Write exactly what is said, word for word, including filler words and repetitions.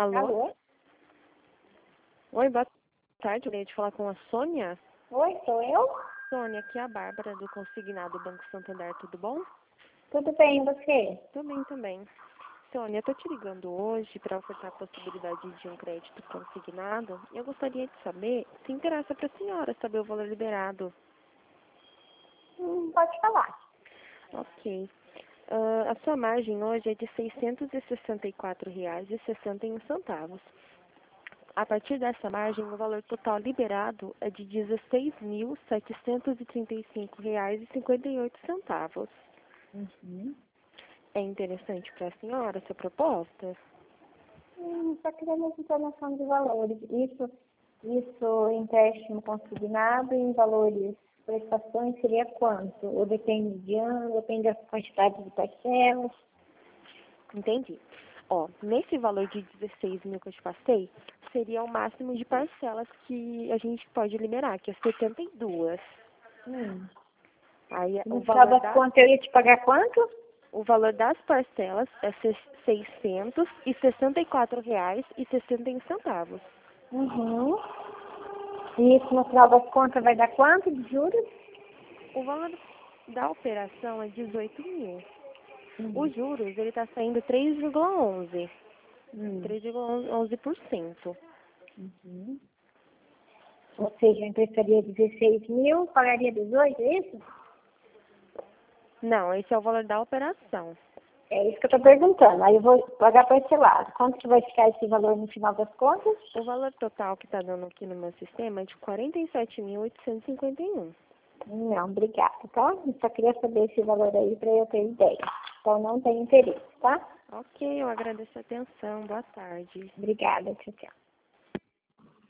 Alô? Alô? Oi, boa tarde. Eu queria te falar com a Sônia. Oi, sou eu? Sônia, aqui é a Bárbara do Consignado Banco Santander, tudo bom? Tudo bem, e você? Tudo bem também. Sônia, eu tô te ligando hoje para ofertar a possibilidade de um crédito consignado e eu gostaria de saber se interessa para a senhora saber o valor liberado. Hum, pode falar. Ok. Ah, a sua margem hoje é de seiscentos e sessenta e quatro reais e sessenta e um centavos. A partir dessa margem, o valor total liberado é de dezesseis mil setecentos e trinta e cinco reais e cinquenta e oito centavos. Uhum. É interessante para a senhora essa proposta? Hum, só queria mais informação de valores. Isso, isso empréstimo consignado em valores, prestações seria quanto? Ou depende de ano, depende da quantidade de parcelas? Entendi. Ó, nesse valor de dezesseis mil que eu te passei, seria o máximo de parcelas que a gente pode liberar, que é setenta e duas. Hum. Aí E o no final valor das da, contas eu ia te pagar quanto? o valor das parcelas é seiscentos e sessenta e quatro reais e sessenta e um centavos. Uhum. E isso no final das contas vai dar quanto de juros? O valor da operação é dezoito mil. Hum. Os juros, ele está saindo três vírgula onze. Hum. três vírgula onze por cento. Uhum. Ou seja, eu emprestaria dezesseis mil, pagaria dezoito, é isso? Não, esse é o valor da operação. É isso que eu estou perguntando. Aí eu vou pagar parcelado. Quanto que vai ficar esse valor no final das contas? O valor total que está dando aqui no meu sistema é de quarenta e sete mil oitocentos e cinquenta e um. Não, obrigada, tá? Eu só queria saber esse valor aí para eu ter ideia. Então não tem interesse, tá? Ok, eu agradeço a atenção. Boa tarde. Obrigada, tchau, tchau.